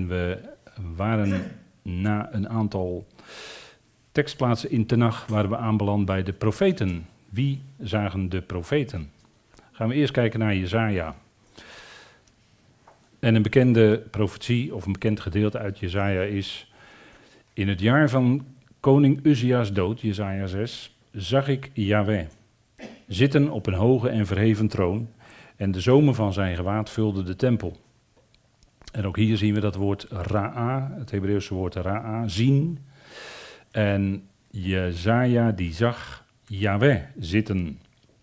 En we waren na een aantal tekstplaatsen in Tenach waren we aanbeland bij de profeten. Wie zagen de profeten? Gaan we eerst kijken naar Jesaja. En een bekende profetie of een bekend gedeelte uit Jesaja is: in het jaar van koning Uzzia's dood, Jesaja 6, zag ik Yahweh zitten op een hoge en verheven troon en de zomen van zijn gewaad vulden de tempel. En ook hier zien we dat woord ra'a, het Hebreeuwse woord ra'a, zien. En Jesaja die zag Yahweh zitten.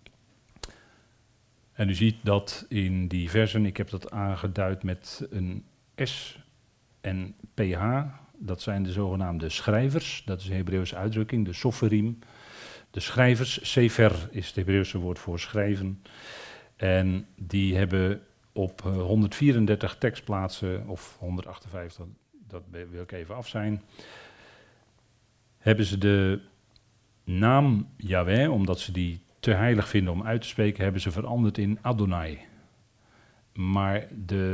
En u ziet dat in die versen, ik heb dat aangeduid met een S en PH. Dat zijn de zogenaamde schrijvers, dat is een Hebreeuwse uitdrukking, de soferim. De schrijvers, sefer is het Hebreeuwse woord voor schrijven. En die hebben op 134 tekstplaatsen, of 158, dat wil ik even af zijn, hebben ze de naam Yahweh, omdat ze die te heilig vinden om uit te spreken, hebben ze veranderd in Adonai. Maar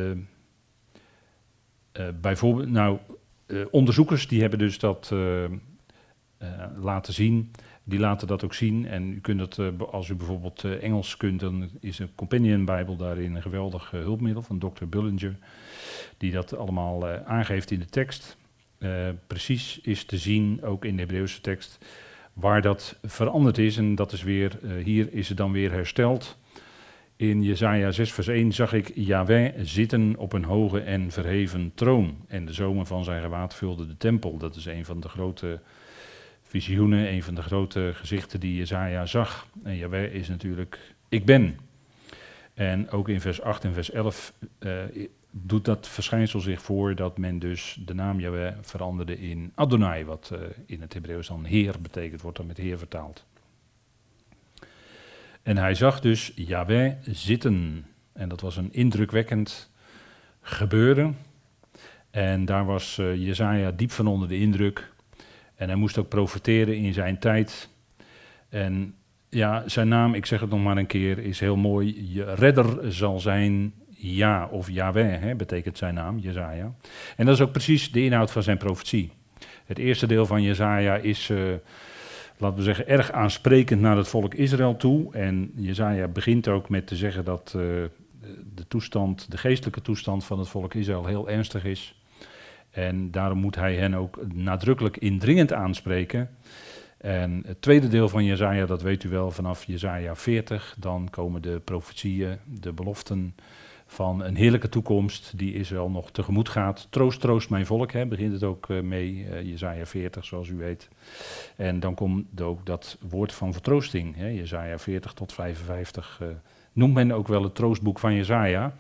bijvoorbeeld, onderzoekers die hebben dus dat laten zien. Die laten dat ook zien. En u kunt dat, als u bijvoorbeeld Engels kunt, dan is een Companion Bijbel daarin een geweldig hulpmiddel van Dr. Bullinger. Die dat allemaal aangeeft in de tekst. Precies is te zien, ook in de Hebreeuwse tekst, waar dat veranderd is. En dat is weer, hier is het dan weer hersteld. In Jesaja 6 vers 1 zag ik Yahweh zitten op een hoge en verheven troon. En de zomen van zijn gewaad vulden de tempel. Dat is een van de grote visioenen, een van de grote gezichten die Jesaja zag. En Yahweh is natuurlijk ik ben. En ook in vers 8 en vers 11 doet dat verschijnsel zich voor dat men dus de naam Yahweh veranderde in Adonai, wat in het Hebreeuws dan Heer betekent, wordt dan met Heer vertaald. En hij zag dus Yahweh zitten. En dat was een indrukwekkend gebeuren. En daar was Jesaja diep van onder de indruk. En hij moest ook profeteren in zijn tijd. En ja, zijn naam, ik zeg het nog maar een keer, is heel mooi. Je redder zal zijn, ja, of Yahweh, betekent zijn naam, Jesaja. En dat is ook precies de inhoud van zijn profetie. Het eerste deel van Jesaja is, laten we zeggen, erg aansprekend naar het volk Israël toe. En Jesaja begint ook met te zeggen dat de geestelijke toestand van het volk Israël heel ernstig is. En daarom moet hij hen ook nadrukkelijk indringend aanspreken. En het tweede deel van Jesaja, dat weet u wel, vanaf Jesaja 40, dan komen de profetieën, de beloften van een heerlijke toekomst die Israël nog tegemoet gaat. Troost, troost mijn volk, begint het ook mee, Jesaja 40, zoals u weet. En dan komt ook dat woord van vertroosting, Jesaja 40 tot 55, noemt men ook wel het troostboek van Jesaja.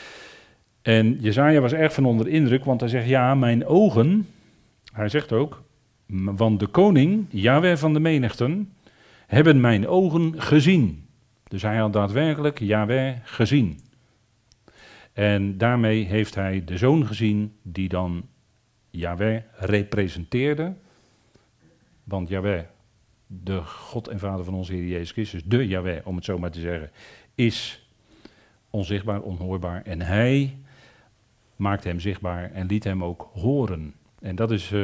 En Jesaja was erg van onder de indruk, want hij zegt, ja, mijn ogen, hij zegt ook, want de koning, Yahweh van de menigten, hebben mijn ogen gezien. Dus hij had daadwerkelijk Yahweh gezien. En daarmee heeft hij de zoon gezien die dan Yahweh representeerde. Want Yahweh, de God en Vader van onze Heer Jezus Christus, de Yahweh, om het zo maar te zeggen, is onzichtbaar, onhoorbaar. En hij maakte hem zichtbaar en liet hem ook horen. En dat is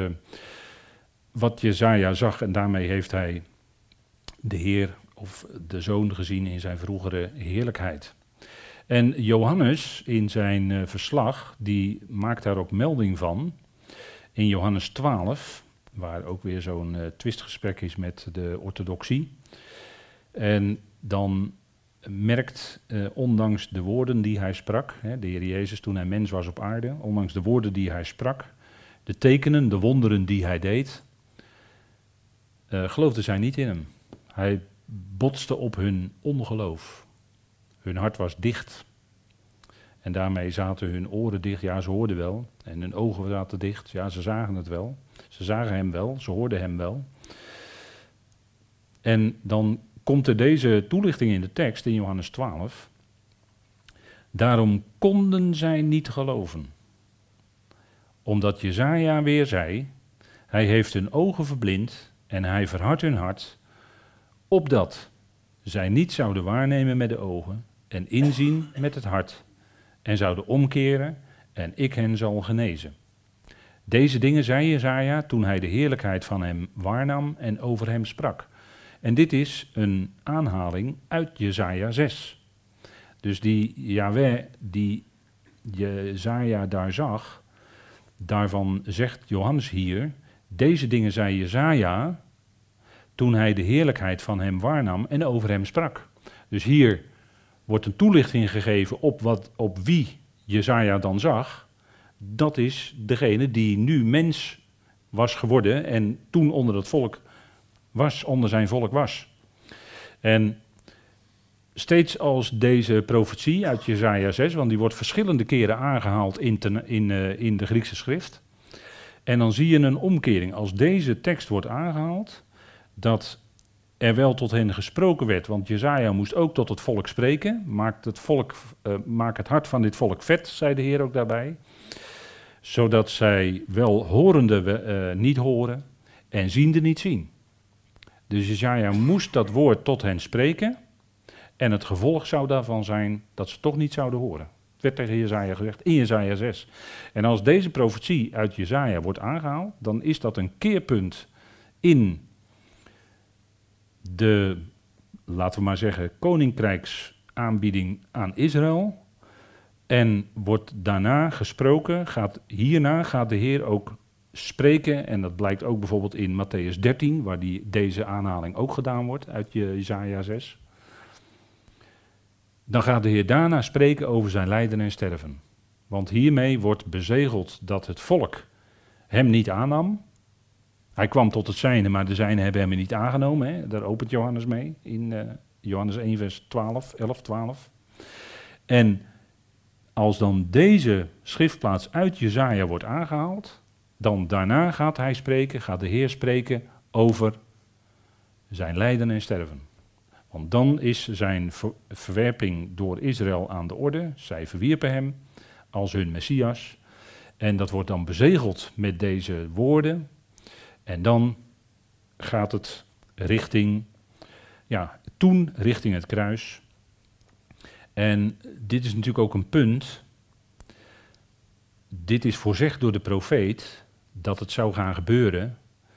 wat Jesaja zag en daarmee heeft hij de Heer of de Zoon gezien in zijn vroegere heerlijkheid. En Johannes in zijn verslag, die maakt daar ook melding van, in Johannes 12, waar ook weer zo'n twistgesprek is met de orthodoxie. En dan merkt, ondanks de woorden die hij sprak, de Heer Jezus toen hij mens was op aarde, ondanks de woorden die hij sprak, de tekenen, de wonderen die hij deed, geloofden zij niet in hem. Hij botste op hun ongeloof. Hun hart was dicht. En daarmee zaten hun oren dicht. Ja, ze hoorden wel. En hun ogen zaten dicht. Ja, ze zagen het wel. Ze zagen hem wel. Ze hoorden hem wel. En dan komt er deze toelichting in de tekst in Johannes 12. Daarom konden zij niet geloven. Omdat Jesaja weer zei, hij heeft hun ogen verblind en hij verhardt hun hart, opdat zij niet zouden waarnemen met de ogen en inzien met het hart en zouden omkeren en ik hen zal genezen. Deze dingen zei Jesaja toen hij de heerlijkheid van hem waarnam en over hem sprak. En dit is een aanhaling uit Jesaja 6. Dus die Yahweh die Jesaja daar zag, daarvan zegt Johannes hier, deze dingen zei Jesaja toen hij de heerlijkheid van hem waarnam en over hem sprak. Dus hier wordt een toelichting gegeven op wie Jesaja dan zag. Dat is degene die nu mens was geworden en toen onder zijn volk was. En steeds als deze profetie uit Jesaja 6, want die wordt verschillende keren aangehaald in de Griekse schrift. En dan zie je een omkering. Als deze tekst wordt aangehaald, dat er wel tot hen gesproken werd, want Jesaja moest ook tot het volk spreken. Maak het hart van dit volk vet, zei de Heer ook daarbij. Zodat zij wel horende niet horen en ziende niet zien. Dus Jesaja moest dat woord tot hen spreken. En het gevolg zou daarvan zijn dat ze toch niet zouden horen. Het werd tegen Jesaja gezegd in Jesaja 6. En als deze profetie uit Jesaja wordt aangehaald, dan is dat een keerpunt in de, laten we maar zeggen, koninkrijksaanbieding aan Israël. En wordt daarna gesproken, hierna gaat de Heer ook spreken. En dat blijkt ook bijvoorbeeld in Mattheüs 13, waar deze aanhaling ook gedaan wordt uit Jesaja 6. Dan gaat de Heer daarna spreken over zijn lijden en sterven. Want hiermee wordt bezegeld dat het volk hem niet aannam. Hij kwam tot het zijne, maar de zijnen hebben hem niet aangenomen. Hè? Daar opent Johannes mee in Johannes 1 vers 11, 12. En als dan deze schriftplaats uit Jesaja wordt aangehaald, dan daarna gaat de Heer spreken over zijn lijden en sterven. Want dan is zijn verwerping door Israël aan de orde. Zij verwierpen hem als hun Messias. En dat wordt dan bezegeld met deze woorden. En dan gaat het richting het kruis. En dit is natuurlijk ook een punt. Dit is voorzegd door de profeet dat het zou gaan gebeuren.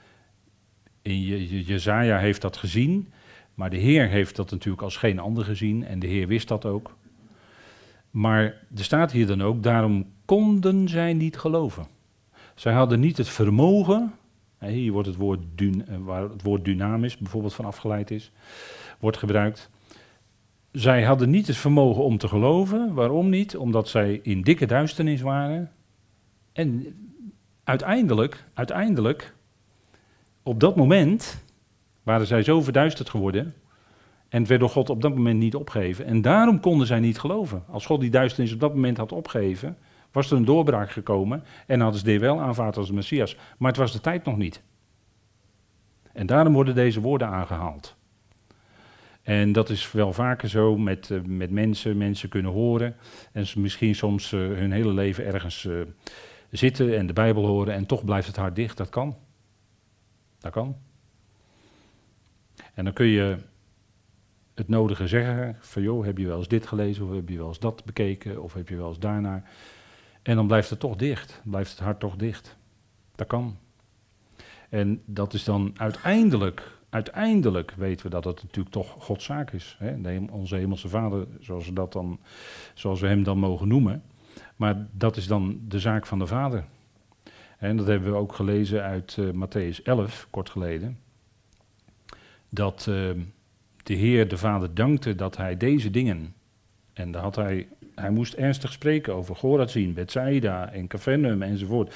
Jesaja heeft dat gezien. Maar de Heer heeft dat natuurlijk als geen ander gezien en de Heer wist dat ook. Maar er staat hier dan ook, daarom konden zij niet geloven. Zij hadden niet het vermogen, hier wordt waar het woord dynamisch bijvoorbeeld van afgeleid is, wordt gebruikt. Zij hadden niet het vermogen om te geloven. Waarom niet? Omdat zij in dikke duisternis waren. En uiteindelijk, op dat moment waren zij zo verduisterd geworden en het werd door God op dat moment niet opgegeven. En daarom konden zij niet geloven. Als God die duisternis op dat moment had opgegeven, was er een doorbraak gekomen en hadden ze die wel aanvaard als de Messias. Maar het was de tijd nog niet. En daarom worden deze woorden aangehaald. En dat is wel vaker zo met mensen. Mensen kunnen horen en ze misschien soms hun hele leven ergens zitten en de Bijbel horen en toch blijft het hart dicht. Dat kan. Dat kan. En dan kun je het nodige zeggen, van joh, heb je wel eens dit gelezen, of heb je wel eens dat bekeken, of heb je wel eens daarnaar. En dan blijft het toch dicht, blijft het hart toch dicht. Dat kan. En dat is dan uiteindelijk weten we dat het natuurlijk toch Gods zaak is. Hè? Onze hemelse Vader, zoals we hem dan mogen noemen. Maar dat is dan de zaak van de Vader. En dat hebben we ook gelezen uit Mattheüs 11, kort geleden. Dat de Heer, de Vader, dankte dat hij deze dingen, en hij moest ernstig spreken over Chorazin, Bethsaida en Capernaum enzovoort.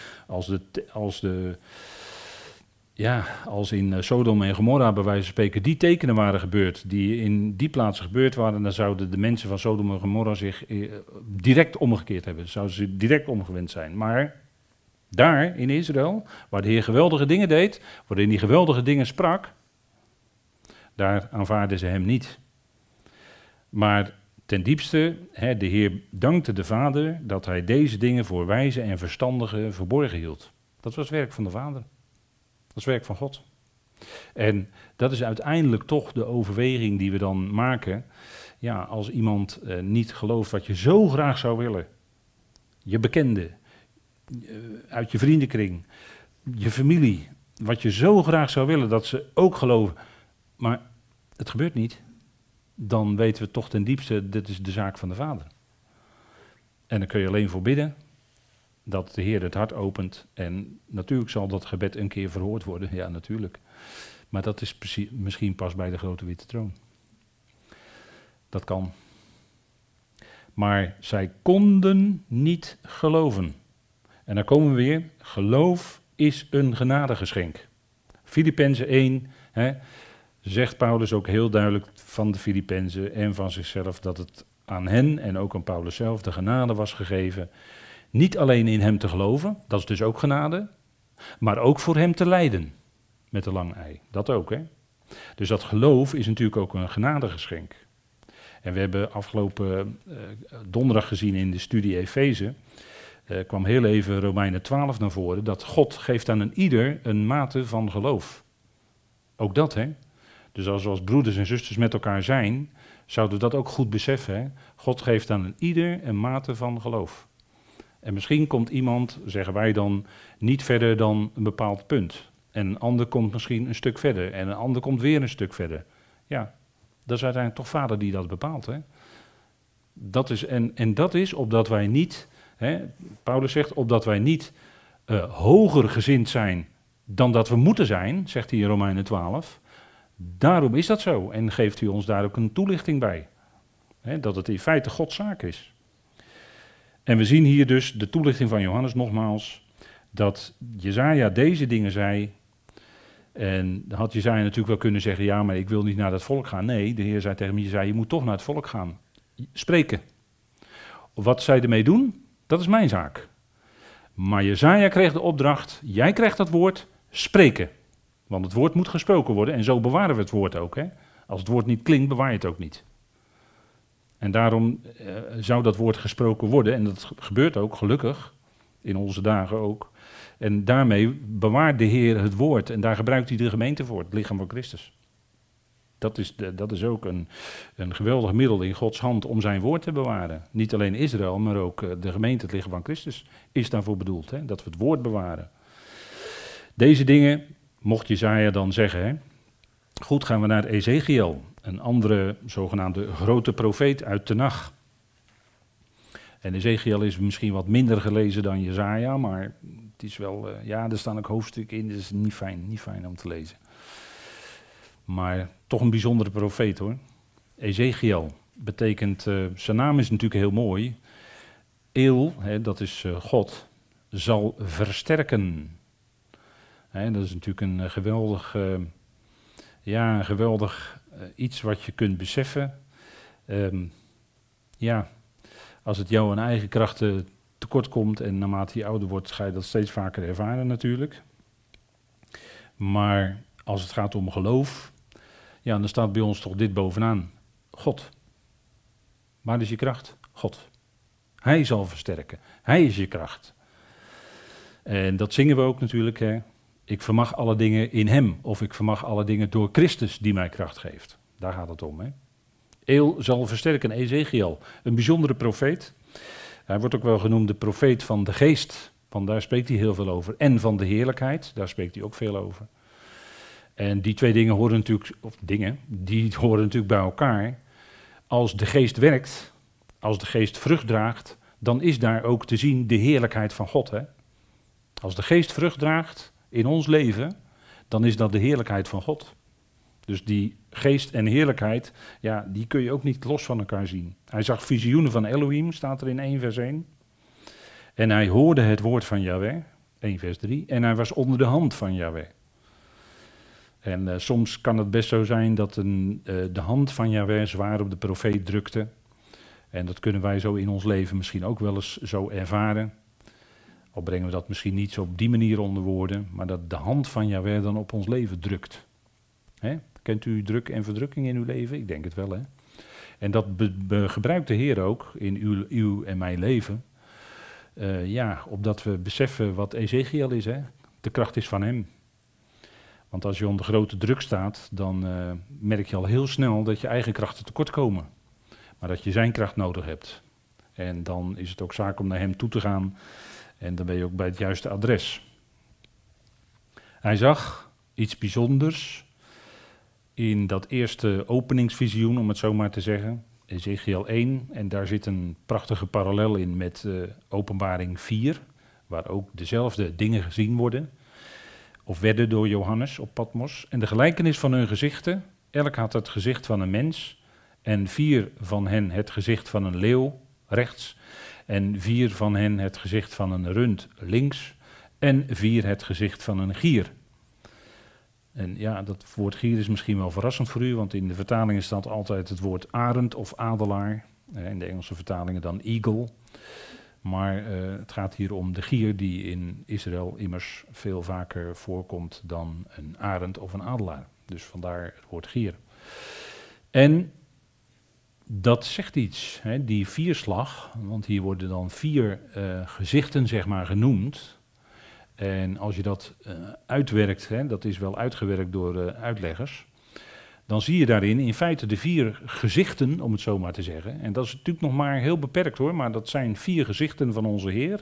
Als in Sodom en Gomorra bij wijze van spreken die tekenen waren gebeurd, die in die plaatsen gebeurd waren, dan zouden de mensen van Sodom en Gomorra zich direct omgekeerd hebben. Zouden ze direct omgewend zijn. Maar daar in Israël, waar de Heer geweldige dingen deed, waarin hij geweldige dingen sprak, daar aanvaarden ze hem niet. Maar ten diepste, de Heer dankte de Vader dat hij deze dingen voor wijze en verstandigen verborgen hield. Dat was het werk van de Vader. Dat is werk van God. En dat is uiteindelijk toch de overweging die we dan maken. Ja, als iemand niet gelooft wat je zo graag zou willen. Je bekende, uit je vriendenkring, je familie, wat je zo graag zou willen dat ze ook geloven, maar het gebeurt niet, dan weten we toch ten diepste, dit is de zaak van de Vader. En dan kun je alleen voor bidden dat de Heer het hart opent. En natuurlijk zal dat gebed een keer verhoord worden, ja natuurlijk. Maar dat is misschien pas bij de grote witte troon. Dat kan. Maar zij konden niet geloven. En dan komen we weer, geloof is een genadegeschenk. Filippenzen 1, zegt Paulus ook heel duidelijk van de Filippenzen en van zichzelf dat het aan hen en ook aan Paulus zelf de genade was gegeven. Niet alleen in hem te geloven, dat is dus ook genade, maar ook voor hem te lijden. Met een lang ei, dat ook hè. Dus dat geloof is natuurlijk ook een genadegeschenk. En we hebben afgelopen donderdag gezien in de studie Efeze, kwam heel even Romeinen 12 naar voren, dat God geeft aan een ieder een mate van geloof. Ook dat hè. Dus als we als broeders en zusters met elkaar zijn, zouden we dat ook goed beseffen. Hè? God geeft aan een ieder een mate van geloof. En misschien komt iemand, zeggen wij dan, niet verder dan een bepaald punt. En een ander komt misschien een stuk verder. En een ander komt weer een stuk verder. Ja, dat is uiteindelijk toch Vader die dat bepaalt. Hè? Dat is, en dat is opdat wij niet, Paulus zegt, opdat wij niet hoger gezind zijn dan dat we moeten zijn, zegt hij in Romeinen 12. Daarom is dat zo en geeft u ons daar ook een toelichting bij. Dat het in feite Gods zaak is. En we zien hier dus de toelichting van Johannes nogmaals, dat Jesaja deze dingen zei. En dan had Jesaja natuurlijk wel kunnen zeggen, ja, maar ik wil niet naar dat volk gaan. Nee, de Heer zei tegen Jesaja, je moet toch naar het volk gaan. Spreken. Wat zij ermee doen, dat is mijn zaak. Maar Jesaja kreeg de opdracht, jij krijgt dat woord, spreken. Want het woord moet gesproken worden en zo bewaren we het woord ook. Hè? Als het woord niet klinkt, bewaar je het ook niet. En daarom zou dat woord gesproken worden, en dat gebeurt ook, gelukkig, in onze dagen ook. En daarmee bewaart de Heer het woord en daar gebruikt hij de gemeente voor, het lichaam van Christus. Dat is ook een geweldig middel in Gods hand om zijn woord te bewaren. Niet alleen Israël, maar ook de gemeente, het lichaam van Christus, is daarvoor bedoeld. Hè? Dat we het woord bewaren. Deze dingen mocht Jesaja dan zeggen. Hè? Goed, gaan we naar Ezechiel, een andere zogenaamde grote profeet uit Tenach. En Ezechiel is misschien wat minder gelezen dan Jesaja, maar het is wel, er staan ook hoofdstukken in, dus het is niet fijn om te lezen. Maar toch een bijzondere profeet hoor. Ezechiel betekent, zijn naam is natuurlijk heel mooi. El, dat is God, zal versterken. Dat is natuurlijk een geweldig iets wat je kunt beseffen. Als het jou aan eigen krachten tekort komt en naarmate je ouder wordt, ga je dat steeds vaker ervaren natuurlijk. Maar als het gaat om geloof, dan staat bij ons toch dit bovenaan. God. Waar is je kracht? God. Hij zal versterken. Hij is je kracht. En dat zingen we ook natuurlijk. Hè. Ik vermag alle dingen in hem. Of ik vermag alle dingen door Christus die mij kracht geeft. Daar gaat het om. Hè. El zal versterken. Ezechiel. Een bijzondere profeet. Hij wordt ook wel genoemd de profeet van de geest. Want daar spreekt hij heel veel over. En van de heerlijkheid. Daar spreekt hij ook veel over. En die twee dingen horen natuurlijk, die horen natuurlijk bij elkaar. Als de geest werkt, als de geest vrucht draagt, dan is daar ook te zien de heerlijkheid van God. Hè? Als de geest vrucht draagt in ons leven, dan is dat de heerlijkheid van God. Dus die geest en heerlijkheid, die kun je ook niet los van elkaar zien. Hij zag visioenen van Elohim, staat er in 1 vers 1. En hij hoorde het woord van Yahweh, 1 vers 3. En hij was onder de hand van Yahweh. En soms kan het best zo zijn dat de hand van Yahweh zwaar op de profeet drukte. En dat kunnen wij zo in ons leven misschien ook wel eens zo ervaren. Al brengen we dat misschien niet zo op die manier onder woorden, maar dat de hand van Yahweh dan op ons leven drukt. Hè? Kent u druk en verdrukking in uw leven? Ik denk het wel, hè. En dat gebruikt de Heer ook in uw en mijn leven. Opdat we beseffen wat Ezechiel is, hè. De kracht is van hem. Want als je onder grote druk staat, dan merk je al heel snel dat je eigen krachten tekort komen. Maar dat je zijn kracht nodig hebt. En dan is het ook zaak om naar hem toe te gaan En dan ben je ook bij het juiste adres. Hij zag iets bijzonders in dat eerste openingsvisioen, om het zo maar te zeggen. Ezechiel 1, en daar zit een prachtige parallel in met Openbaring 4, waar ook dezelfde dingen gezien worden, of werden door Johannes op Patmos. En de gelijkenis van hun gezichten, elk had het gezicht van een mens, en 4 van hen het gezicht van een leeuw, rechts, en 4 van hen het gezicht van een rund, links, en 4 het gezicht van een gier. En ja, dat woord gier is misschien wel verrassend voor u, want in de vertalingen staat altijd het woord arend of adelaar. In de Engelse vertalingen dan eagle. Maar het gaat hier om de gier die in Israël immers veel vaker voorkomt dan een arend of een adelaar. Dus vandaar het woord gier. En dat zegt iets, hè, die vierslag, want hier worden dan 4 gezichten zeg maar genoemd. En als je dat uitwerkt, hè, dat is wel uitgewerkt door uitleggers, dan zie je daarin in feite de 4 gezichten, om het zo maar te zeggen. En dat is natuurlijk nog maar heel beperkt hoor, maar dat zijn 4 gezichten van onze Heer,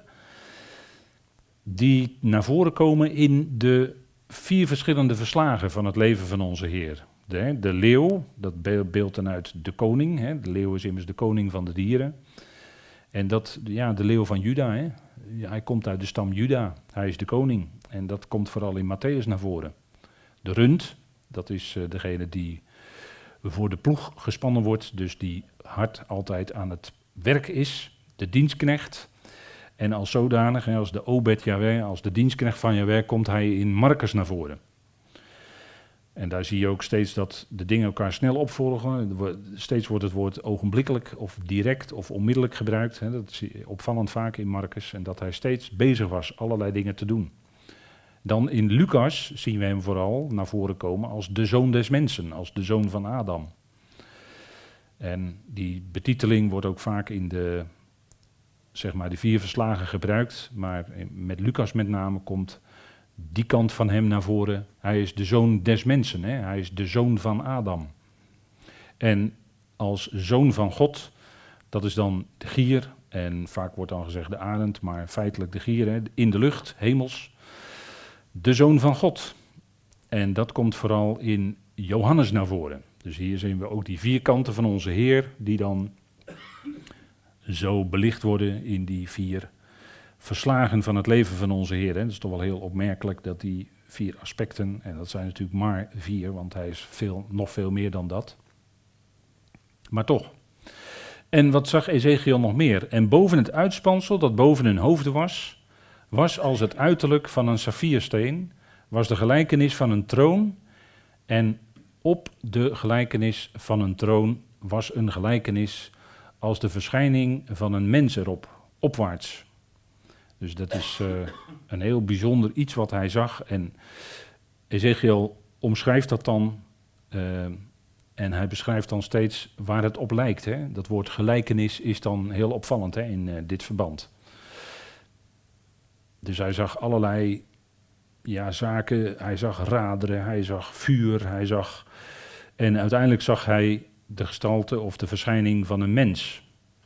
die naar voren komen in de 4 verschillende verslagen van het leven van onze Heer. De leeuw, dat beeldt dan uit de koning, hè. De leeuw is immers de koning van de dieren. En dat, ja, de leeuw van Juda, hè. Ja, hij komt uit de stam Juda, hij is de koning. En dat komt vooral in Matthäus naar voren. De rund, dat is degene die voor de ploeg gespannen wordt, dus die hard altijd aan het werk is. De dienstknecht. En als zodanig, als de Obed Jahweh, als de dienstknecht van Jahweh, komt hij in Markus naar voren. En daar zie je ook steeds dat de dingen elkaar snel opvolgen. Steeds wordt het woord ogenblikkelijk of direct of onmiddellijk gebruikt. Dat is opvallend vaak in Markus. En dat hij steeds bezig was allerlei dingen te doen. Dan in Lucas zien we hem vooral naar voren komen als de zoon des mensen, als de zoon van Adam. En die betiteling wordt ook vaak in de 4 verslagen gebruikt. Maar met Lucas met name komt die kant van hem naar voren. Hij is de zoon des mensen, hè? Hij is de zoon van Adam. En als zoon van God, dat is dan de gier. En vaak wordt dan gezegd de arend, maar feitelijk de gier, hè? In de lucht, hemels. De zoon van God. En dat komt vooral in Johannes naar voren. Dus hier zien we ook die 4 kanten van onze Heer, die dan zo belicht worden in die 4 verslagen van het leven van onze Heer. Het is toch wel heel opmerkelijk dat die 4 aspecten, en dat zijn natuurlijk maar 4, want hij is nog veel meer dan dat. Maar toch. En wat zag Ezechiel nog meer? En boven het uitspansel dat boven hun hoofden was als het uiterlijk van een saffiersteen, was de gelijkenis van een troon. En op de gelijkenis van een troon was een gelijkenis als de verschijning van een mens erop, opwaarts. Dus dat is een heel bijzonder iets wat hij zag. En Ezechiel omschrijft dat dan. En hij beschrijft dan steeds waar het op lijkt. Hè. Dat woord gelijkenis is dan heel opvallend, hè, in dit verband. Dus hij zag allerlei zaken. Hij zag raderen, hij zag vuur, hij zag... En uiteindelijk zag hij de gestalte of de verschijning van een mens.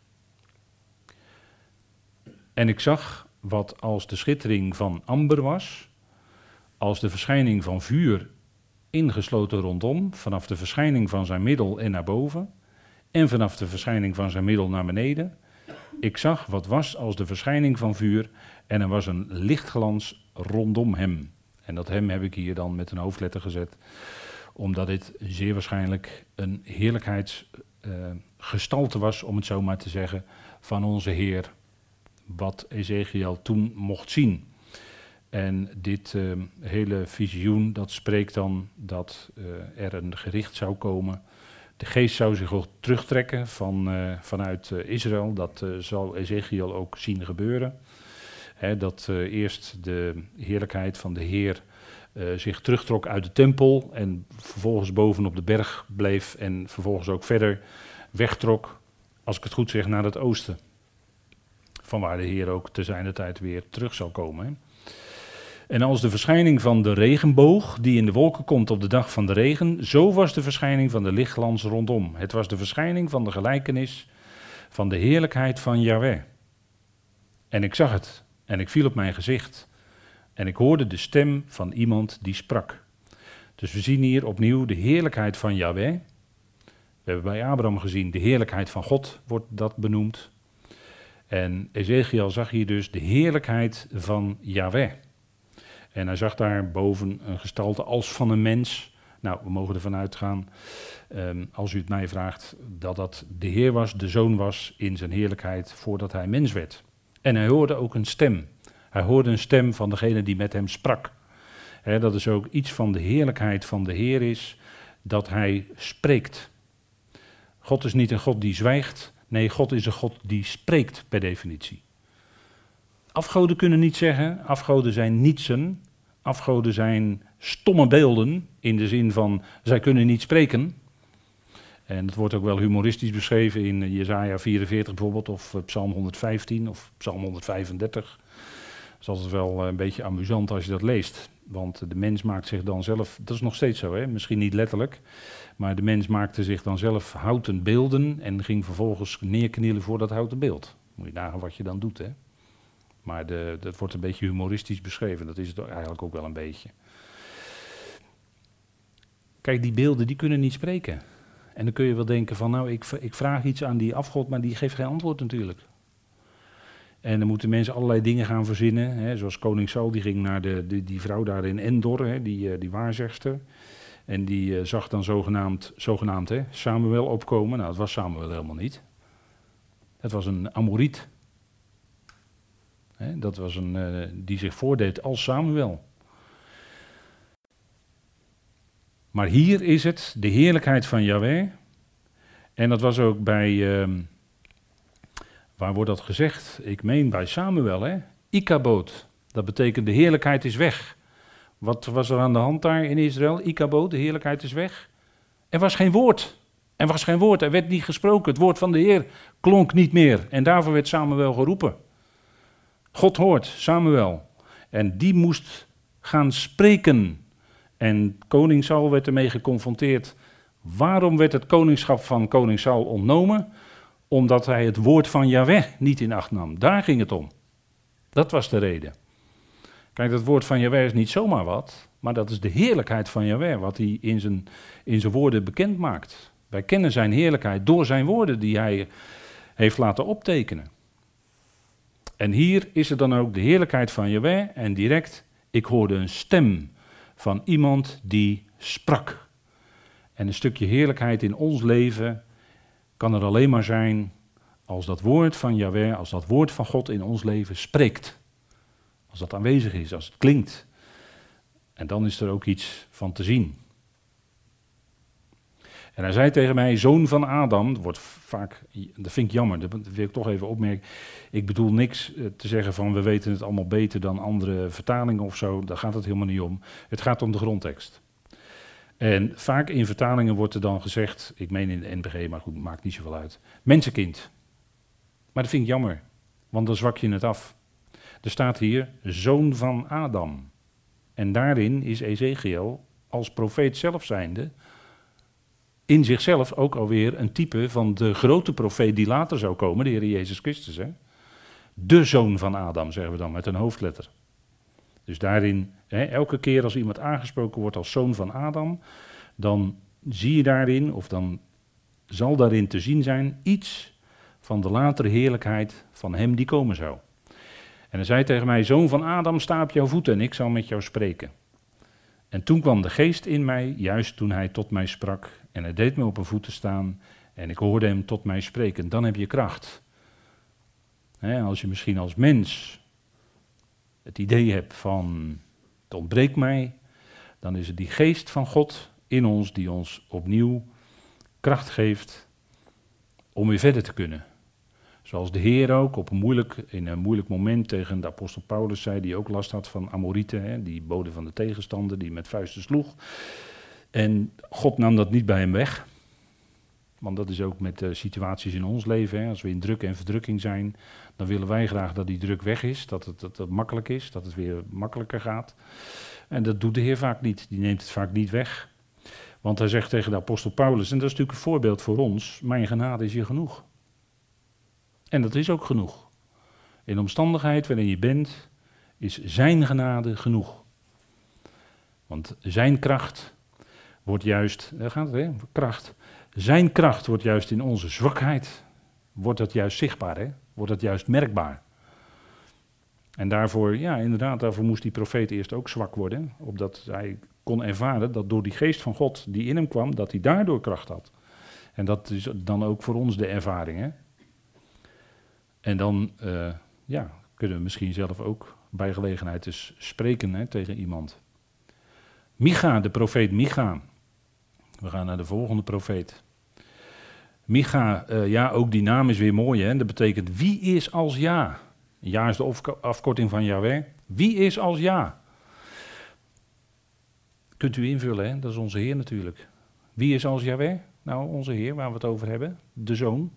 En ik zag wat als de schittering van amber was, als de verschijning van vuur ingesloten rondom, vanaf de verschijning van zijn middel en naar boven, en vanaf de verschijning van zijn middel naar beneden. Ik zag wat was als de verschijning van vuur, en er was een lichtglans rondom hem. En dat hem heb ik hier dan met een hoofdletter gezet, omdat dit zeer waarschijnlijk een heerlijkheidsgestalte was, om het zo maar te zeggen, van onze Heer, wat Ezechiel toen mocht zien. En dit hele visioen, dat spreekt dan dat er een gericht zou komen. De geest zou zich ook terugtrekken vanuit Israël. Dat zal Ezechiel ook zien gebeuren. Dat eerst de heerlijkheid van de Heer zich terugtrok uit de tempel en vervolgens bovenop de berg bleef en vervolgens ook verder wegtrok, als ik het goed zeg, naar het oosten. Vanwaar de Heer ook te zijner tijd weer terug zal komen. Hè. En als de verschijning van de regenboog die in de wolken komt op de dag van de regen, zo was de verschijning van de lichtglans rondom. Het was de verschijning van de gelijkenis van de heerlijkheid van Jahweh. En ik zag het. En ik viel op mijn gezicht. En ik hoorde de stem van iemand die sprak. Dus we zien hier opnieuw de heerlijkheid van Yahweh. We hebben bij Abraham gezien, de heerlijkheid van God wordt dat benoemd. En Ezekiel zag hier dus de heerlijkheid van Yahweh. En hij zag daar boven een gestalte als van een mens. Nou, we mogen ervan uitgaan, als u het mij vraagt, dat dat de Heer was, de Zoon was in zijn heerlijkheid voordat hij mens werd. En hij hoorde ook een stem. Hij hoorde een stem van degene die met hem sprak. Dat is ook iets van de heerlijkheid van de Heer is, dat hij spreekt. God is niet een God die zwijgt, nee, God is een God die spreekt per definitie. Afgoden kunnen niet zeggen, afgoden zijn nietsen, afgoden zijn stomme beelden, in de zin van, zij kunnen niet spreken. En het wordt ook wel humoristisch beschreven in Jesaja 44 bijvoorbeeld, of Psalm 115 of Psalm 135. Dat is altijd wel een beetje amusant als je dat leest. Want de mens maakt zich dan zelf, dat is nog steeds zo, hè? Misschien niet letterlijk, maar de mens maakte zich dan zelf houten beelden en ging vervolgens neerknielen voor dat houten beeld. Moet je nagaan wat je dan doet, hè. Maar dat wordt een beetje humoristisch beschreven, dat is het eigenlijk ook wel een beetje. Kijk, die beelden die kunnen niet spreken. En dan kun je wel denken van, nou, ik vraag iets aan die afgod, maar die geeft geen antwoord natuurlijk. En dan moeten mensen allerlei dingen gaan verzinnen. Hè, zoals koning Saul, die ging naar die vrouw daar in Endor, hè, die waarzegster. En die zag dan zogenaamd Samuel opkomen. Nou, het was Samuel helemaal niet. Het was een Amoriet. Hè, dat was die zich voordeed als Samuel. Maar hier is het de heerlijkheid van Yahweh. En dat was ook bij... waar wordt dat gezegd? Ik meen bij Samuel, hè? Ikabood. Dat betekent de heerlijkheid is weg. Wat was er aan de hand daar in Israël? Ikabood, de heerlijkheid is weg. Er was geen woord. Er werd niet gesproken. Het woord van de Heer klonk niet meer. En daarvoor werd Samuel geroepen. God hoort Samuel. En die moest gaan spreken. En koning Saul werd ermee geconfronteerd. Waarom werd het koningschap van koning Saul ontnomen? Omdat hij het woord van Yahweh niet in acht nam. Daar ging het om. Dat was de reden. Kijk, dat woord van Yahweh is niet zomaar wat, maar dat is de heerlijkheid van Yahweh, wat hij in zijn woorden bekend maakt. Wij kennen zijn heerlijkheid door zijn woorden die hij heeft laten optekenen. En hier is er dan ook de heerlijkheid van Yahweh en direct, ik hoorde een stem van iemand die sprak. En een stukje heerlijkheid in ons leven kan er alleen maar zijn als dat woord van Yahweh, als dat woord van God in ons leven spreekt. Als dat aanwezig is, als het klinkt. En dan is er ook iets van te zien. En hij zei tegen mij, zoon van Adam, dat wordt vaak, dat vind ik jammer, dat wil ik toch even opmerken. Ik bedoel niks te zeggen van we weten het allemaal beter dan andere vertalingen of zo, daar gaat het helemaal niet om. Het gaat om de grondtekst. En vaak in vertalingen wordt er dan gezegd, ik meen in de NBG, maar goed, maakt niet zoveel uit. Mensenkind. Maar dat vind ik jammer, want dan zwak je het af. Er staat hier, zoon van Adam. En daarin is Ezekiel als profeet zelf zijnde, in zichzelf ook alweer een type van de grote profeet die later zou komen, de Heer Jezus Christus. Hè? De zoon van Adam, zeggen we dan met een hoofdletter. Dus daarin, elke keer als iemand aangesproken wordt als zoon van Adam, dan zie je daarin, of dan zal daarin te zien zijn, iets van de latere heerlijkheid van hem die komen zou. En hij zei tegen mij, zoon van Adam, sta op jouw voeten en ik zal met jou spreken. En toen kwam de geest in mij, juist toen hij tot mij sprak, en hij deed me op mijn voeten staan en ik hoorde hem tot mij spreken. Dan heb je kracht. Als je misschien als mens het idee hebt van, het ontbreekt mij, dan is het die geest van God in ons die ons opnieuw kracht geeft om weer verder te kunnen. Zoals de Heer ook in een moeilijk moment tegen de apostel Paulus zei, die ook last had van Amorieten, die boden van de tegenstander, die met vuisten sloeg. En God nam dat niet bij hem weg. Want dat is ook met situaties in ons leven. Als we in druk en verdrukking zijn, dan willen wij graag dat die druk weg is. Dat het makkelijk is, dat het weer makkelijker gaat. En dat doet de Heer vaak niet. Die neemt het vaak niet weg. Want hij zegt tegen de apostel Paulus, en dat is natuurlijk een voorbeeld voor ons, mijn genade is je genoeg. En dat is ook genoeg. In de omstandigheid waarin je bent, is zijn genade genoeg. Want zijn kracht wordt juist, daar gaat het, hè? Kracht. Zijn kracht wordt juist in onze zwakheid, wordt dat juist zichtbaar, hè? Wordt dat juist merkbaar. En daarvoor, ja inderdaad, daarvoor moest die profeet eerst ook zwak worden, opdat hij kon ervaren dat door die geest van God die in hem kwam, dat hij daardoor kracht had. En dat is dan ook voor ons de ervaring, hè? En dan kunnen we misschien zelf ook bij gelegenheid eens spreken, hè, tegen iemand. Micha, de profeet Micha. We gaan naar de volgende profeet. Micha, ook die naam is weer mooi, hè? Dat betekent wie is als ja. Ja is de afkorting van Yahweh. Wie is als ja? Kunt u invullen, hè? Dat is onze Heer natuurlijk. Wie is als Yahweh? Nou, onze Heer, waar we het over hebben. De Zoon.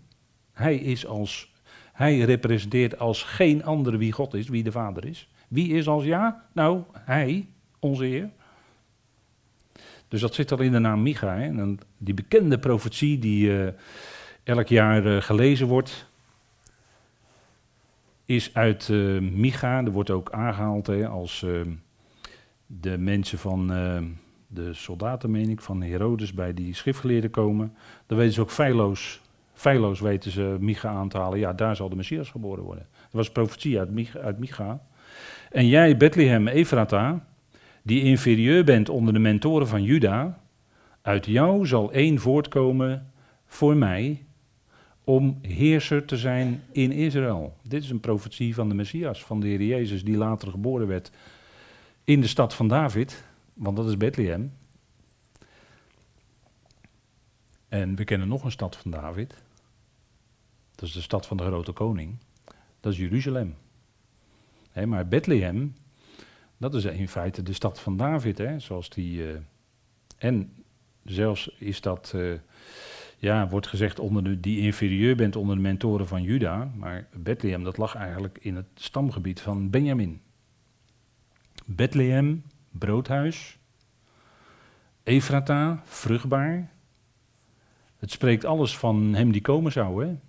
Hij representeert als geen andere wie God is, wie de Vader is. Wie is als ja? Nou, Hij, onze Heer. Dus dat zit al in de naam Micha. Hè? En die bekende profetie die elk jaar gelezen wordt, is uit Micha. Er wordt ook aangehaald als de mensen van de soldaten, meen ik, van Herodes bij die schriftgeleerden komen. Dan weten ze ook feilloos weten ze Micha aan te halen. Ja, daar zal de Messias geboren worden. Dat was profetie uit Micha. En jij, Bethlehem Efrata, die inferieur bent onder de mentoren van Juda, uit jou zal één voortkomen voor mij, om heerser te zijn in Israël. Dit is een profetie van de Messias, van de Heer Jezus, die later geboren werd in de stad van David, want dat is Bethlehem. En we kennen nog een stad van David. Dat is de stad van de grote koning. Dat is Jeruzalem. Maar Bethlehem, dat is in feite de stad van David, hè, zoals die. En zelfs is dat, wordt gezegd die inferieur bent onder de mentoren van Juda, maar Bethlehem, dat lag eigenlijk in het stamgebied van Benjamin. Bethlehem, broodhuis. Efrata, vruchtbaar. Het spreekt alles van hem die komen zou, hè.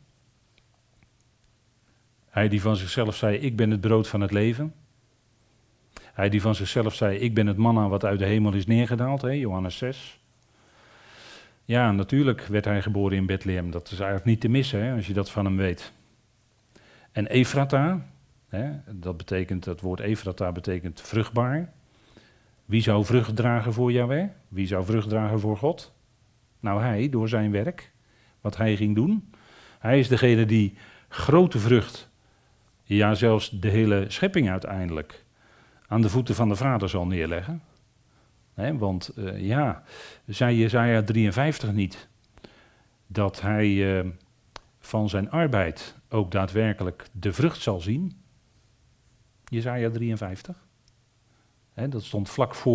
Hij die van zichzelf zei, ik ben het brood van het leven. Hij die van zichzelf zei, ik ben het manna wat uit de hemel is neergedaald, hè, Johannes 6. Ja, natuurlijk werd hij geboren in Bethlehem. Dat is eigenlijk niet te missen, hè, als je dat van hem weet. En Efrata, dat woord Efrata betekent vruchtbaar. Wie zou vrucht dragen voor Yahweh? Wie zou vrucht dragen voor God? Nou, hij, door zijn werk, wat hij ging doen. Hij is degene die grote vrucht, ja zelfs de hele schepping uiteindelijk, aan de voeten van de Vader zal neerleggen. Want zei Jesaja 53 niet dat hij van zijn arbeid ook daadwerkelijk de vrucht zal zien? Jesaja 53. Dat stond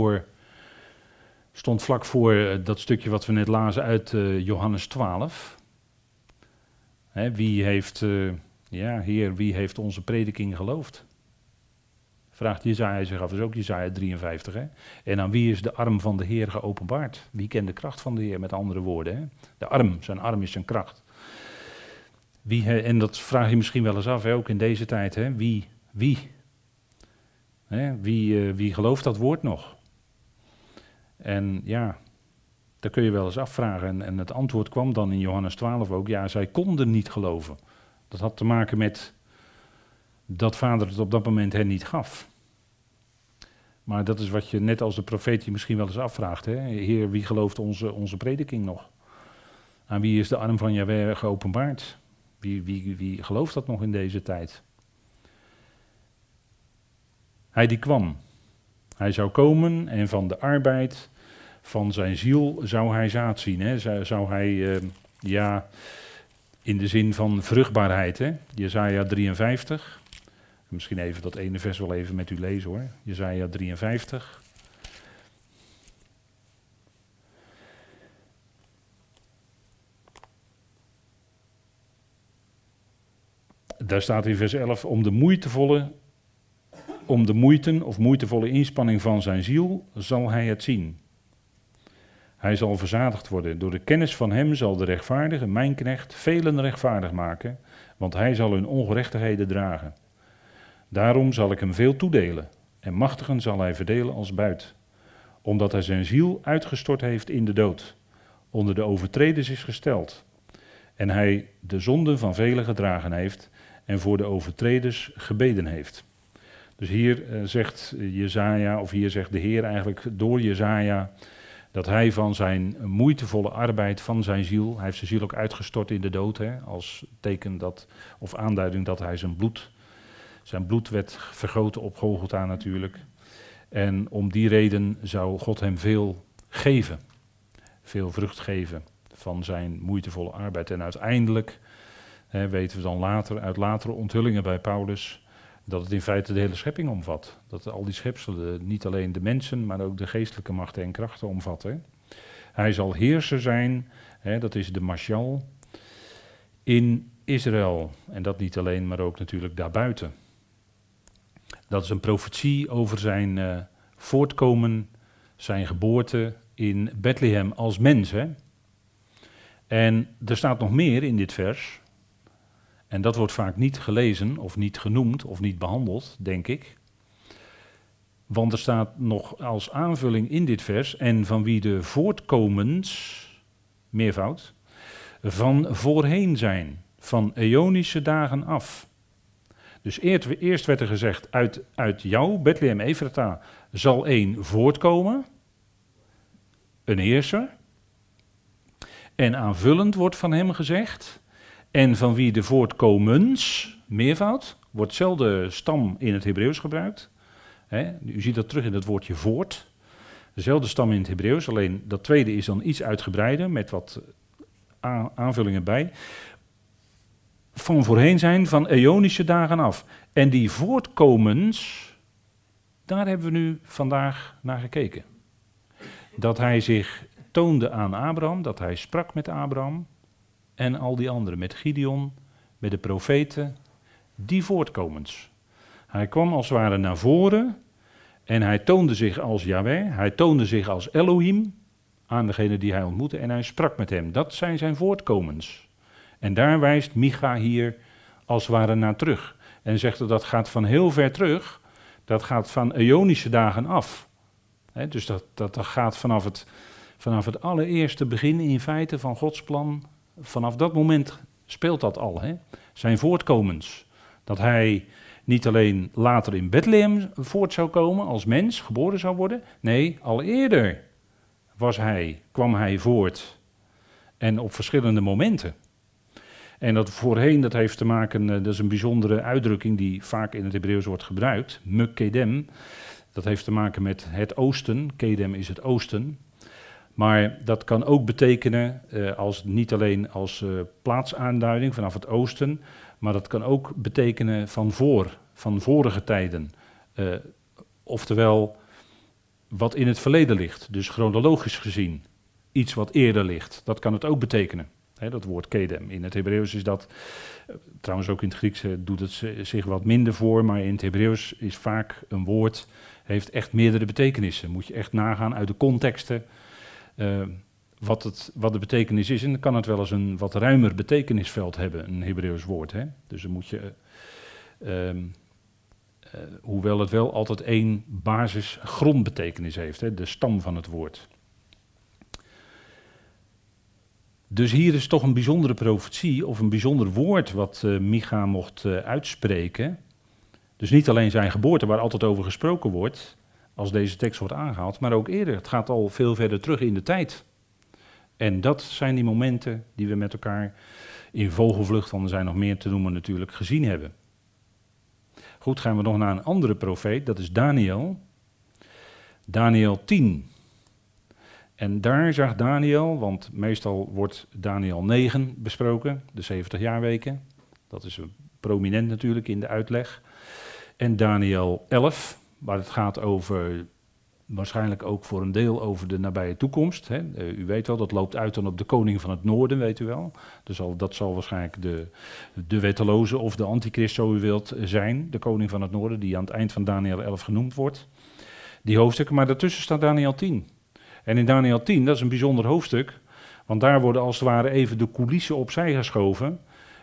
vlak voor dat stukje wat we net lazen uit Johannes 12. Wie heeft onze prediking geloofd? Vraagt Jesaja zich af, is ook Jesaja 53. Hè? En aan wie is de arm van de Heer geopenbaard? Wie kent de kracht van de Heer, met andere woorden? Hè? De arm, zijn arm is zijn kracht. En dat vraag je misschien wel eens af, hè? Ook in deze tijd. Hè? Wie gelooft dat woord nog? En ja, dat kun je wel eens afvragen. En het antwoord kwam dan in Johannes 12 ook. Ja, zij konden niet geloven. Dat had te maken met dat Vader het op dat moment hen niet gaf. Maar dat is wat je, net als de profeet, je misschien wel eens afvraagt. Hè? Heer, wie gelooft onze prediking nog? Aan wie is de arm van Yahweh geopenbaard? Wie gelooft dat nog in deze tijd? Hij die kwam. Hij zou komen en van de arbeid van zijn ziel zou hij zaad zien. Hè? Zou hij, in de zin van vruchtbaarheid. Hè? Jesaja 53. Misschien even dat ene vers wel even met u lezen hoor. Jesaja 53. Daar staat in vers 11, om de moeitevolle inspanning van zijn ziel zal hij het zien. Hij zal verzadigd worden. Door de kennis van hem zal de rechtvaardige, mijn knecht, velen rechtvaardig maken, want hij zal hun ongerechtigheden dragen. Daarom zal ik hem veel toedelen en machtigen zal hij verdelen als buit. Omdat hij zijn ziel uitgestort heeft in de dood, onder de overtreders is gesteld. En hij de zonden van velen gedragen heeft en voor de overtreders gebeden heeft. Dus hier zegt Jesaja, of hier zegt de Heer eigenlijk door Jesaja, dat hij van zijn moeitevolle arbeid van zijn ziel, hij heeft zijn ziel ook uitgestort in de dood, hè, als teken dat, of aanduiding dat hij zijn bloed werd vergoten op Golgotha natuurlijk. En om die reden zou God hem veel geven, veel vrucht geven van zijn moeitevolle arbeid. En uiteindelijk weten we dan later, uit latere onthullingen bij Paulus, dat het in feite de hele schepping omvat. Dat al die schepselen, niet alleen de mensen, maar ook de geestelijke machten en krachten omvatten. Hij zal heerser zijn, dat is de Mashal, in Israël. En dat niet alleen, maar ook natuurlijk daarbuiten. Dat is een profetie over zijn voortkomen, zijn geboorte in Bethlehem als mens. Hè? En er staat nog meer in dit vers. En dat wordt vaak niet gelezen of niet genoemd of niet behandeld, denk ik. Want er staat nog als aanvulling in dit vers, en van wie de voortkomens, meervoud, van voorheen zijn, van eonische dagen af. Dus eerst werd er gezegd, uit jou, Bethlehem Ephrata, zal één voortkomen, een heerser. En aanvullend wordt van hem gezegd, en van wie de voortkomens, meervoud, wordt zelfde stam in het Hebreeuws gebruikt. U ziet dat terug in het woordje voort. Dezelfde stam in het Hebreeuws, alleen dat tweede is dan iets uitgebreider, met wat aanvullingen bij. Van voorheen zijn, van eonische dagen af. En die voortkomens, daar hebben we nu vandaag naar gekeken. Dat hij zich toonde aan Abraham, dat hij sprak met Abraham en al die anderen, met Gideon, met de profeten, die voortkomens. Hij kwam als het ware naar voren en hij toonde zich als Yahweh, hij toonde zich als Elohim aan degene die hij ontmoette en hij sprak met hem. Dat zijn zijn voortkomens. En daar wijst Micha hier als het ware naar terug. En zegt dat gaat van heel ver terug, dat gaat van eonische dagen af. Dus dat gaat vanaf het allereerste begin in feite van Gods plan. Vanaf dat moment speelt dat al. Zijn voortkomens. Dat hij niet alleen later in Bethlehem voort zou komen als mens, geboren zou worden. Nee, al eerder kwam hij voort. En op verschillende momenten. En dat voorheen, dat heeft te maken, dat is een bijzondere uitdrukking die vaak in het Hebreeuws wordt gebruikt. Mekedem. Dat heeft te maken met het oosten. Kedem is het oosten. Maar dat kan ook betekenen, niet alleen als plaatsaanduiding vanaf het oosten, maar dat kan ook betekenen van vorige tijden. Oftewel, wat in het verleden ligt, dus chronologisch gezien, iets wat eerder ligt. Dat kan het ook betekenen, dat woord kedem. In het Hebreeuws is dat, trouwens ook in het Grieks doet het zich wat minder voor, maar in het Hebreeuws is vaak een woord, heeft echt meerdere betekenissen. Moet je echt nagaan uit de contexten. Wat de betekenis is, en dan kan het wel eens een wat ruimer betekenisveld hebben, een Hebreeuws woord. Dus dan moet je, hoewel het wel altijd één basis grondbetekenis heeft, de stam van het woord. Dus hier is toch een bijzondere profetie, of een bijzonder woord wat Micha mocht uitspreken. Dus niet alleen zijn geboorte, waar altijd over gesproken wordt, als deze tekst wordt aangehaald, maar ook eerder. Het gaat al veel verder terug in de tijd. En dat zijn die momenten die we met elkaar in vogelvlucht, want er zijn nog meer te noemen natuurlijk, gezien hebben. Goed, gaan we nog naar een andere profeet, dat is Daniel. Daniel 10. En daar zag Daniel, want meestal wordt Daniel 9 besproken, de 70 jaarweken. Dat is prominent natuurlijk in de uitleg. En Daniel 11, waar het gaat over, waarschijnlijk ook voor een deel over de nabije toekomst. U weet wel, dat loopt uit dan op de koning van het noorden, weet u wel. Dus dat zal waarschijnlijk de wetteloze of de antichrist, zo u wilt, zijn. De koning van het noorden, die aan het eind van Daniel 11 genoemd wordt. Die hoofdstukken, maar daartussen staat Daniel 10. En in Daniel 10, dat is een bijzonder hoofdstuk, want daar worden als het ware even de coulissen opzij geschoven.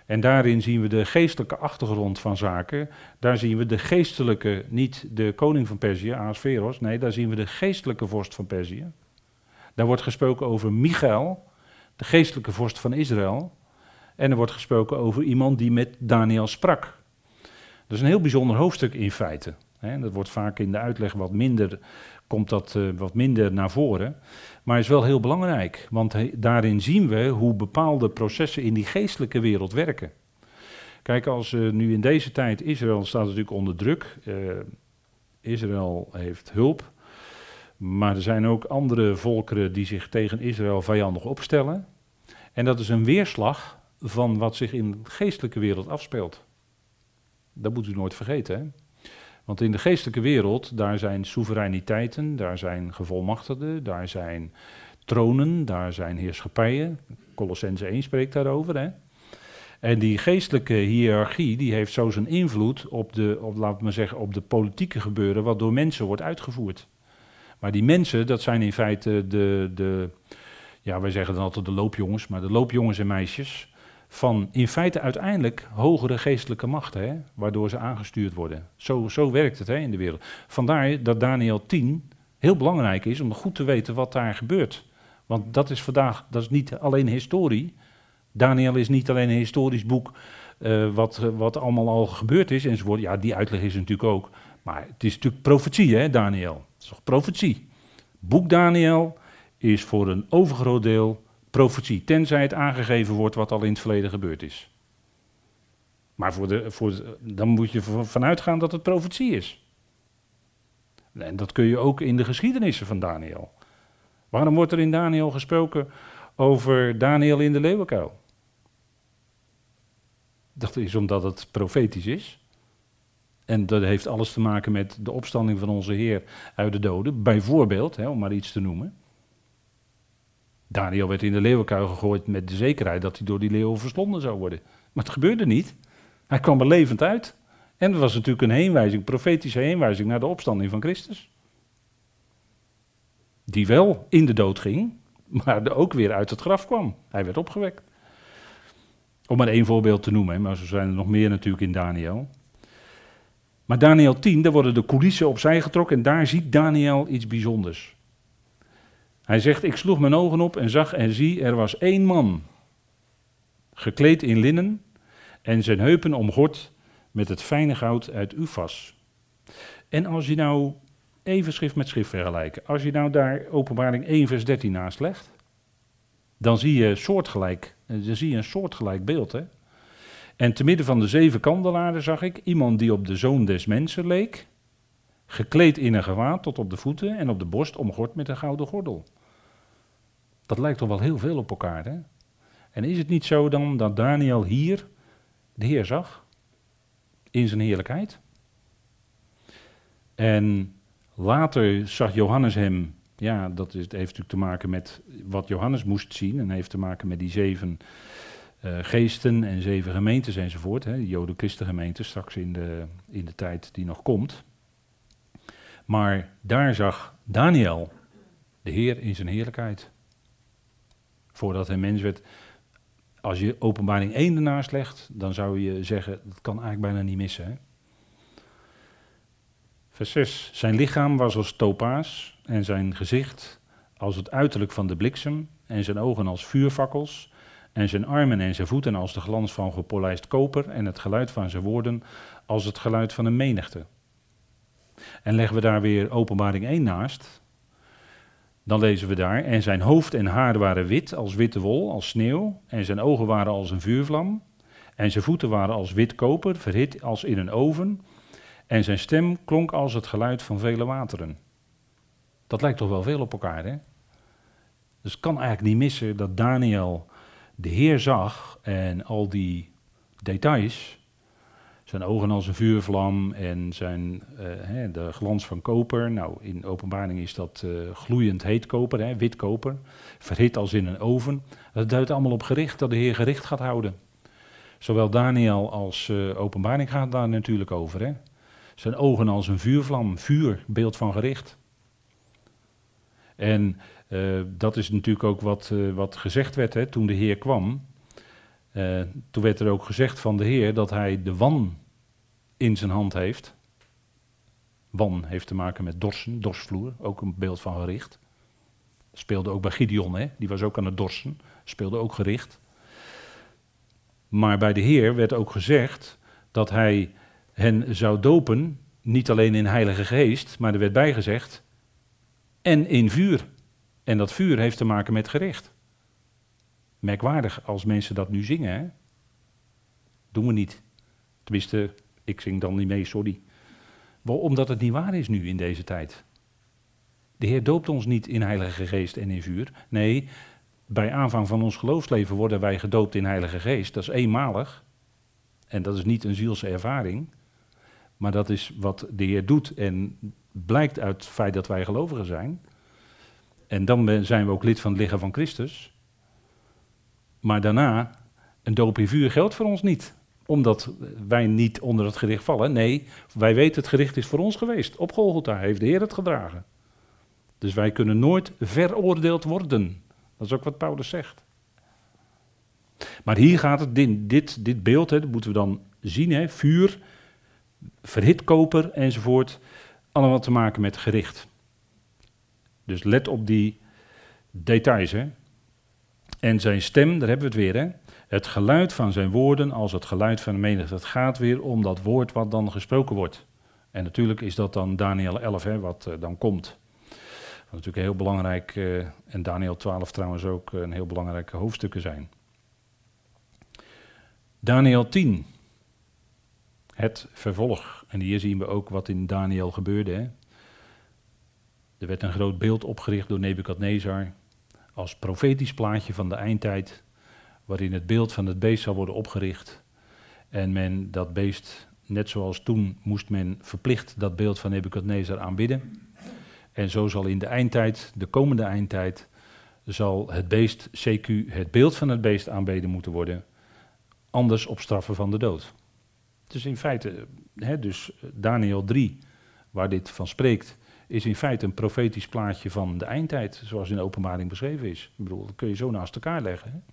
En daarin zien we de geestelijke achtergrond van zaken. Daar zien we de geestelijke, niet de koning van Perzië, Ahasveros. Nee, daar zien we de geestelijke vorst van Perzië. Daar wordt gesproken over Michael, de geestelijke vorst van Israël. En er wordt gesproken over iemand die met Daniel sprak. Dat is een heel bijzonder hoofdstuk in feite. Dat wordt vaak in de uitleg komt dat wat minder naar voren. Maar is wel heel belangrijk, want daarin zien we hoe bepaalde processen in die geestelijke wereld werken. Kijk, als nu in deze tijd, Israël staat natuurlijk onder druk. Israël heeft hulp. Maar er zijn ook andere volkeren die zich tegen Israël vijandig opstellen. En dat is een weerslag van wat zich in de geestelijke wereld afspeelt. Dat moet u nooit vergeten, hè? Want in de geestelijke wereld, daar zijn soevereiniteiten, daar zijn gevolmachtigden, daar zijn tronen, daar zijn heerschappijen. Colossenzen 1 spreekt daarover, hè? En die geestelijke hiërarchie, die heeft zo zijn invloed laten we zeggen, op de politieke gebeuren wat door mensen wordt uitgevoerd. Maar die mensen, dat zijn in feite wij zeggen dan altijd de loopjongens, maar de loopjongens en meisjes van in feite uiteindelijk hogere geestelijke machten, hè, waardoor ze aangestuurd worden. Zo werkt het, hè, in de wereld. Vandaar dat Daniel 10 heel belangrijk is om goed te weten wat daar gebeurt. Want dat is niet alleen historie. Daniel is niet alleen een historisch boek wat allemaal al gebeurd is enzovoort. Ja, die uitleg is natuurlijk ook. Maar het is natuurlijk profetie, hè, Daniel. Het is toch profetie. Boek Daniel is voor een overgroot deel profetie, tenzij het aangegeven wordt wat al in het verleden gebeurd is. Maar dan moet je vanuit gaan dat het profetie is. En dat kun je ook in de geschiedenissen van Daniel. Waarom wordt er in Daniel gesproken over Daniel in de leeuwenkuil? Dat is omdat het profetisch is. En dat heeft alles te maken met de opstanding van onze Heer uit de doden. Bijvoorbeeld, om maar iets te noemen. Daniel werd in de leeuwenkuil gegooid met de zekerheid dat hij door die leeuwen verslonden zou worden. Maar het gebeurde niet. Hij kwam er levend uit. En dat was natuurlijk een heenwijzing, profetische heenwijzing naar de opstanding van Christus. Die wel in de dood ging, maar ook weer uit het graf kwam. Hij werd opgewekt. Om maar één voorbeeld te noemen, maar zo zijn er nog meer natuurlijk in Daniel. Maar Daniel 10, daar worden de coulissen opzij getrokken en daar ziet Daniel iets bijzonders. Hij zegt, ik sloeg mijn ogen op en zag en zie, er was 1 man, gekleed in linnen en zijn heupen omgord met het fijne goud uit Ufas. En als je nou even schrift met schrift vergelijken, als je nou daar Openbaring 1 vers 13 naast legt, dan zie je een soortgelijk beeld, hè. En te midden van de 7 kandelaren zag ik iemand die op de Zoon des Mensen leek, gekleed in een gewaad tot op de voeten en op de borst omgord met een gouden gordel. Dat lijkt toch wel heel veel op elkaar, hè? En is het niet zo dan dat Daniel hier de Heer zag? In zijn heerlijkheid? En later zag Johannes hem, ja, heeft natuurlijk te maken met wat Johannes moest zien en heeft te maken met die 7 geesten en 7 gemeentes enzovoort, hè, de Joden-Christen-gemeenten straks in de tijd die nog komt. Maar daar zag Daniel de Heer in zijn heerlijkheid. Voordat hij mens werd. Als je Openbaring 1 ernaast legt, dan zou je zeggen, dat kan eigenlijk bijna niet missen. Hè? Vers 6. Zijn lichaam was als topaas en zijn gezicht als het uiterlijk van de bliksem en zijn ogen als vuurvakkels en zijn armen en zijn voeten als de glans van gepolijst koper en het geluid van zijn woorden als het geluid van een menigte. En leggen we daar weer Openbaring 1 naast, dan lezen we daar, en zijn hoofd en haar waren wit als witte wol, als sneeuw, en zijn ogen waren als een vuurvlam, en zijn voeten waren als wit koper, verhit als in een oven, en zijn stem klonk als het geluid van vele wateren. Dat lijkt toch wel veel op elkaar, hè? Dus het kan eigenlijk niet missen dat Daniel de Heer zag en al die details, zijn ogen als een vuurvlam en de glans van koper. Nou, in Openbaring is dat gloeiend heet koper, hè, wit koper. Verhit als in een oven. Dat duidt allemaal op gericht, dat de Heer gericht gaat houden. Zowel Daniel als Openbaring gaat daar natuurlijk over. Hè. Zijn ogen als een vuurvlam, vuur, beeld van gericht. En dat is natuurlijk ook wat gezegd werd, hè, toen de Heer kwam. Toen werd er ook gezegd van de Heer dat hij de wan in zijn hand heeft. Wan heeft te maken met dorsen, dorsvloer, ook een beeld van gericht. Speelde ook bij Gideon, hè? Die was ook aan het dorsen, speelde ook gericht. Maar bij de Heer werd ook gezegd dat hij hen zou dopen, niet alleen in Heilige Geest, maar er werd bijgezegd, en in vuur. En dat vuur heeft te maken met gericht. Merkwaardig als mensen dat nu zingen, hè? Doen we niet. Tenminste, ik zing dan niet mee, sorry. Omdat het niet waar is nu in deze tijd. De Heer doopt ons niet in Heilige Geest en in vuur. Nee, bij aanvang van ons geloofsleven worden wij gedoopt in Heilige Geest. Dat is eenmalig. En dat is niet een zielse ervaring. Maar dat is wat de Heer doet en blijkt uit het feit dat wij gelovigen zijn. En dan zijn we ook lid van het lichaam van Christus. Maar daarna, een doop in vuur geldt voor ons niet. Omdat wij niet onder het gericht vallen. Nee, wij weten het gericht is voor ons geweest. Op Golgotha heeft de Heer het gedragen. Dus wij kunnen nooit veroordeeld worden. Dat is ook wat Paulus zegt. Maar hier gaat het, dit beeld, hè, dat moeten we dan zien, hè, vuur, verhit koper enzovoort. Allemaal te maken met gericht. Dus let op die details. Hè. En zijn stem, daar hebben we het weer. Hè. Het geluid van zijn woorden als het geluid van de menigte. Het gaat weer om dat woord wat dan gesproken wordt. En natuurlijk is dat dan Daniel 11, hè, wat dan komt. Wat natuurlijk heel belangrijk, en Daniel 12 trouwens ook, een heel belangrijke hoofdstukken zijn. Daniel 10. Het vervolg. En hier zien we ook wat in Daniel gebeurde. Hè. Er werd een groot beeld opgericht door Nebukadnezar als profetisch plaatje van de eindtijd, waarin het beeld van het beest zal worden opgericht. En men dat beest, net zoals toen, moest men verplicht dat beeld van Nebukadnezar aanbidden. En zo zal in de eindtijd, de komende eindtijd, zal het beest, CQ, het beeld van het beest aanbeden moeten worden, anders op straffen van de dood. Het is in feite, dus Daniel 3, waar dit van spreekt, is in feite een profetisch plaatje van de eindtijd, zoals in de Openbaring beschreven is. Ik bedoel, dat kun je zo naast elkaar leggen. Hè?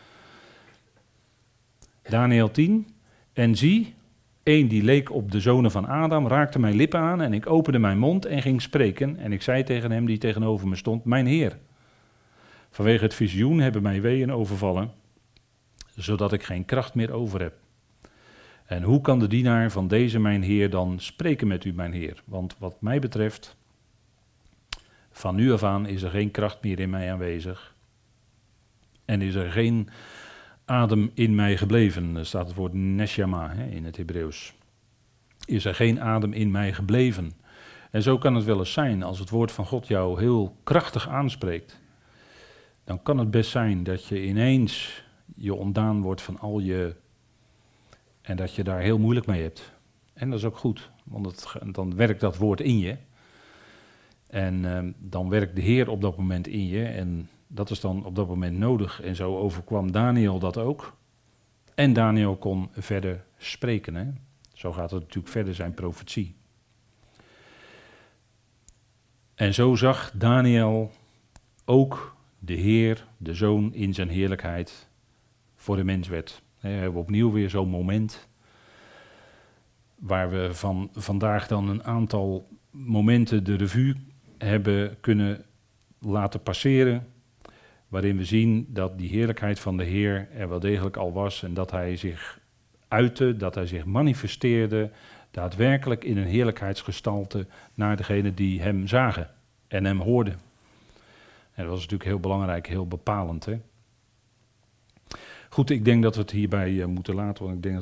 Daniel 10, en zie, een die leek op de zonen van Adam, raakte mijn lippen aan en ik opende mijn mond en ging spreken. En ik zei tegen hem die tegenover me stond, mijn Heer, vanwege het visioen hebben mij weeën overvallen, zodat ik geen kracht meer over heb. En hoe kan de dienaar van deze mijn Heer dan spreken met u, mijn Heer? Want wat mij betreft, van nu af aan is er geen kracht meer in mij aanwezig. En is er geen adem in mij gebleven. Er staat het woord neshama in het Hebreeuws. Is er geen adem in mij gebleven. En zo kan het wel eens zijn, als het woord van God jou heel krachtig aanspreekt, dan kan het best zijn dat je ineens je ontdaan wordt van al je, en dat je daar heel moeilijk mee hebt. En dat is ook goed, want dan werkt dat woord in je. En dan werkt de Heer op dat moment in je en dat is dan op dat moment nodig. En zo overkwam Daniel dat ook. En Daniel kon verder spreken. Hè? Zo gaat het natuurlijk verder, zijn profetie. En zo zag Daniel ook de Heer, de Zoon, in zijn heerlijkheid voor de mens werd. We hebben opnieuw weer zo'n moment waar we van vandaag dan een aantal momenten de revue hebben kunnen laten passeren, waarin we zien dat die heerlijkheid van de Heer er wel degelijk al was en dat hij zich uitte, dat hij zich manifesteerde, daadwerkelijk in een heerlijkheidsgestalte naar degenen die hem zagen en hem hoorden. En dat was natuurlijk heel belangrijk, heel bepalend. Hè? Goed, ik denk dat we het hierbij moeten laten, want ik denk dat